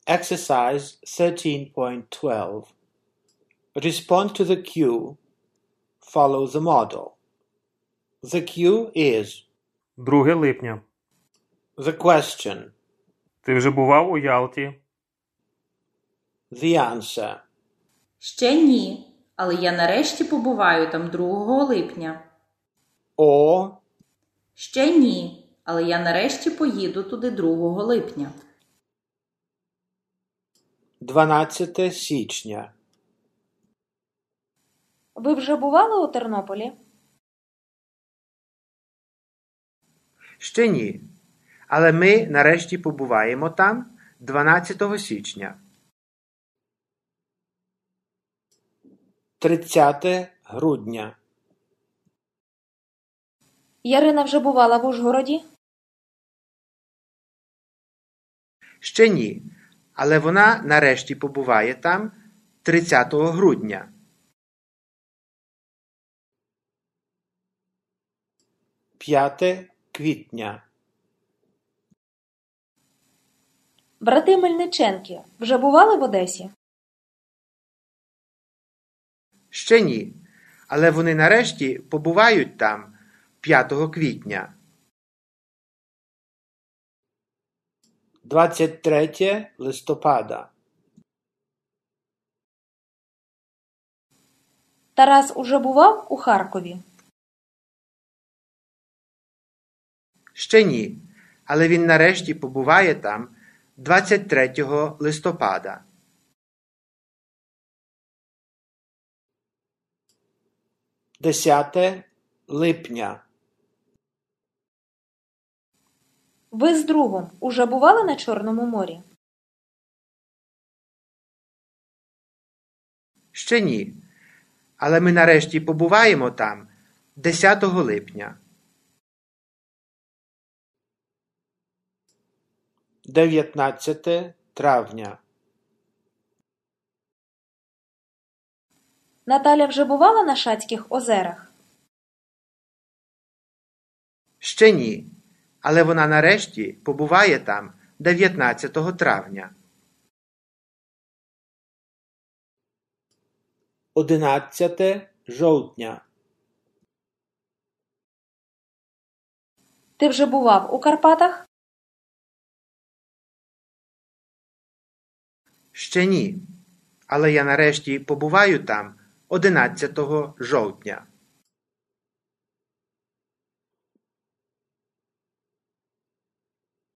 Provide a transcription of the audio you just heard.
Exercise 13.12. Respond to the cue. Follow the model. The cue is 2 липня. the question, Ти вже бував у Ялті? the answer, Ще ні, але я нарешті побуваю там 2 липня. or Ще ні, але я нарешті поїду туди 2 липня. 12 січня. Ви вже бували у Тернополі? Ще ні. Але ми нарешті побуваємо там 12 січня. 30 грудня. Ярина вже бувала в Ужгороді? Ще ні. Але вона нарешті побуває там 30 грудня. 5 квітня. Брати Мельниченки вже бували в Одесі? Ще ні. Але вони нарешті побувають там 5 квітня. 23 листопада. Тарас уже бував у Харкові? Ще ні. Але він нарешті побуває там 23 листопада. 10 липня. Ви з другом уже бували на Чорному морі? Ще ні. Але ми нарешті побуваємо там 10 липня. 19 травня. Наталя вже бувала на Шацьких озерах? Ще ні. Але вона нарешті побуває там 19 травня. 11 жовтня. Ти вже бував у Карпатах? Ще ні. Але я нарешті побуваю там 11 жовтня.